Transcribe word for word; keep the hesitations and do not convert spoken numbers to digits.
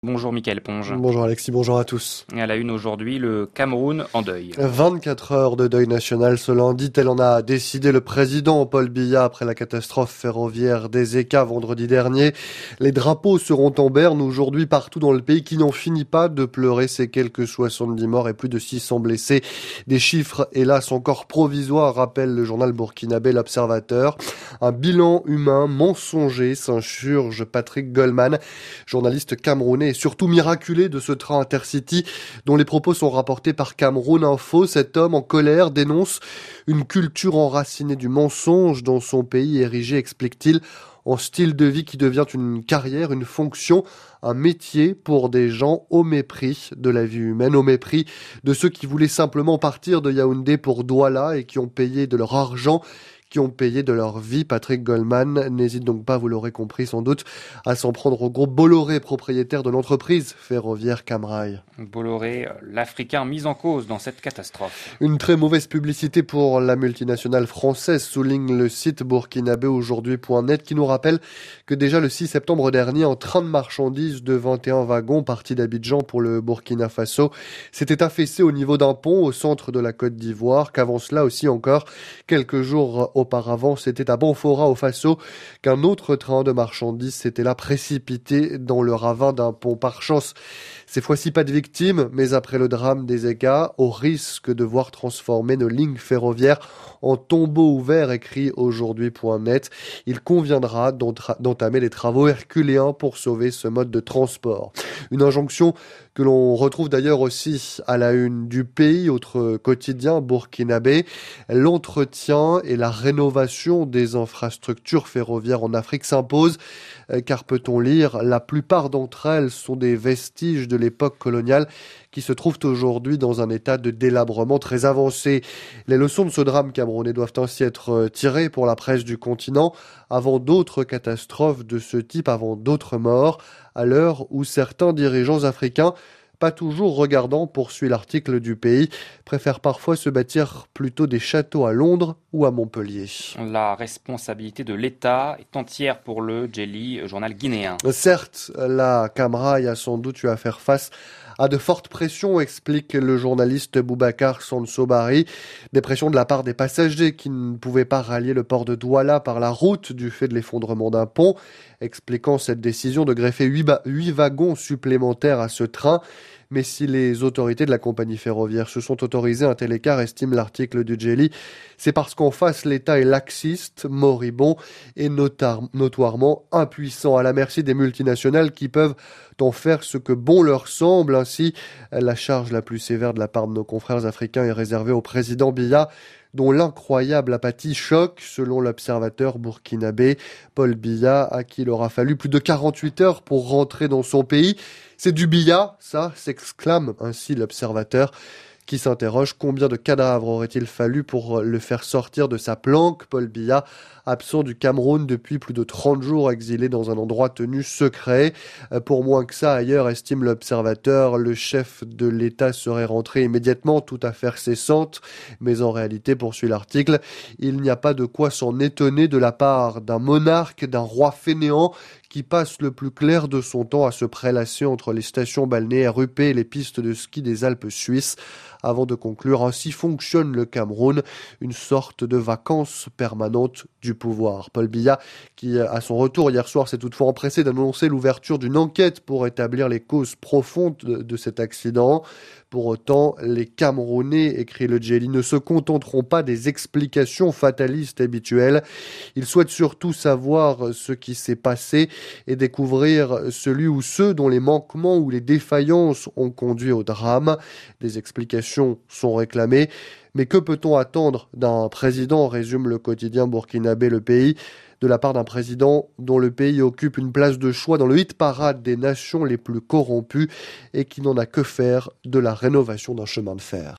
Bonjour Mickaël Ponge. Bonjour Alexis, bonjour à tous. À la une aujourd'hui, le Cameroun en deuil. vingt-quatre heures de deuil national ce lundi, tel en a décidé le président Paul Biya après la catastrophe ferroviaire d'Ezeka vendredi dernier. Les drapeaux seront en berne aujourd'hui partout dans le pays qui n'en finit pas de pleurer ces quelques soixante-dix morts et plus de six cents blessés. Des chiffres hélas encore provisoires, rappelle le journal burkinabé L'Observateur. Un bilan humain mensonger, s'insurge Patrick Goldman, journaliste camerounais et surtout miraculé de ce train Intercity dont les propos sont rapportés par Cameroun Info. Cet homme en colère dénonce une culture enracinée du mensonge dans son pays érigé, explique-t-il, en style de vie qui devient une carrière, une fonction, un métier pour des gens au mépris de la vie humaine, au mépris de ceux qui voulaient simplement partir de Yaoundé pour Douala et qui ont payé de leur argent, qui ont payé de leur vie. Patrick Goldman n'hésite donc pas, vous l'aurez compris sans doute, à s'en prendre au groupe Bolloré, propriétaire de l'entreprise ferroviaire Camrail. Bolloré, l'Africain mis en cause dans cette catastrophe. Une très mauvaise publicité pour la multinationale française, souligne le site burkinabé aujourd'hui point net qui nous rappelle que déjà le six septembre dernier, un train de marchandises de vingt et un wagons parti d'Abidjan pour le Burkina Faso s'était affaissé au niveau d'un pont au centre de la Côte d'Ivoire, qu'avant cela aussi encore, quelques jours auparavant, c'était à Banfora au Faso qu'un autre train de marchandises s'était là précipité dans le ravin d'un pont. Par chance, ces fois-ci pas de victimes, mais après le drame d'Ezeka, au risque de voir transformer nos lignes ferroviaires en tombeaux ouverts, écrit aujourd'hui point net, il conviendra d'entamer des travaux herculéens pour sauver ce mode de transport. Une injonction que l'on retrouve d'ailleurs aussi à la une du pays, autre quotidien burkinabé. L'entretien et la rénovation des infrastructures ferroviaires en Afrique s'imposent, car peut-on lire, la plupart d'entre elles sont des vestiges de l'époque coloniale qui se trouvent aujourd'hui dans un état de délabrement très avancé. Les leçons de ce drame camerounais doivent ainsi être tirées pour la presse du continent avant d'autres catastrophes de ce type, avant d'autres morts, à l'heure où certains dirigeants africains, pas toujours regardants, poursuit l'article du pays, préfèrent parfois se bâtir plutôt des châteaux à Londres ou à Montpellier. La responsabilité de l'État est entière pour le Djeli, journal guinéen. Certes, la Camrail a sans doute eu à faire face à de fortes pressions, explique le journaliste Boubacar Sansobari. Des pressions de la part des passagers qui ne pouvaient pas rallier le port de Douala par la route du fait de l'effondrement d'un pont, expliquant cette décision de greffer huit wagons supplémentaires à ce train. Mais si les autorités de la compagnie ferroviaire se sont autorisées un tel écart, estime l'article du Djeli, c'est parce qu'en face, l'État est laxiste, moribond et notar- notoirement impuissant, à la merci des multinationales qui peuvent en faire ce que bon leur semble. Ainsi, la charge la plus sévère de la part de nos confrères africains est réservée au président Biya, dont l'incroyable apathie choque, selon l'observateur burkinabé Paul Biya, à qui il aura fallu plus de quarante-huit heures pour rentrer dans son pays. C'est du Biya, ça, s'exclame ainsi l'observateur, qui s'interroge combien de cadavres aurait-il fallu pour le faire sortir de sa planque. Paul Biya, absent du Cameroun depuis plus de trente jours, exilé dans un endroit tenu secret. Pour moins que ça ailleurs, estime l'observateur, le chef de l'État serait rentré immédiatement, toute affaire cessante. Mais en réalité, poursuit l'article, il n'y a pas de quoi s'en étonner de la part d'un monarque, d'un roi fainéant, qui passe le plus clair de son temps à se prélasser entre les stations balnéaires huppées et les pistes de ski des Alpes suisses. Avant de conclure, ainsi fonctionne le Cameroun, une sorte de vacances permanentes du pouvoir. Paul Biya, qui à son retour hier soir s'est toutefois empressé d'annoncer l'ouverture d'une enquête pour établir les causes profondes de, de cet accident. Pour autant, les Camerounais, écrit le Djeli, ne se contenteront pas des explications fatalistes habituelles. Ils souhaitent surtout savoir ce qui s'est passé et découvrir celui ou ceux dont les manquements ou les défaillances ont conduit au drame. Des explications sont réclamées. Mais que peut-on attendre d'un président, résume le quotidien burkinabé Le Pays, de la part d'un président dont le pays occupe une place de choix dans le hit-parade des nations les plus corrompues et qui n'en a que faire de la rénovation d'un chemin de fer.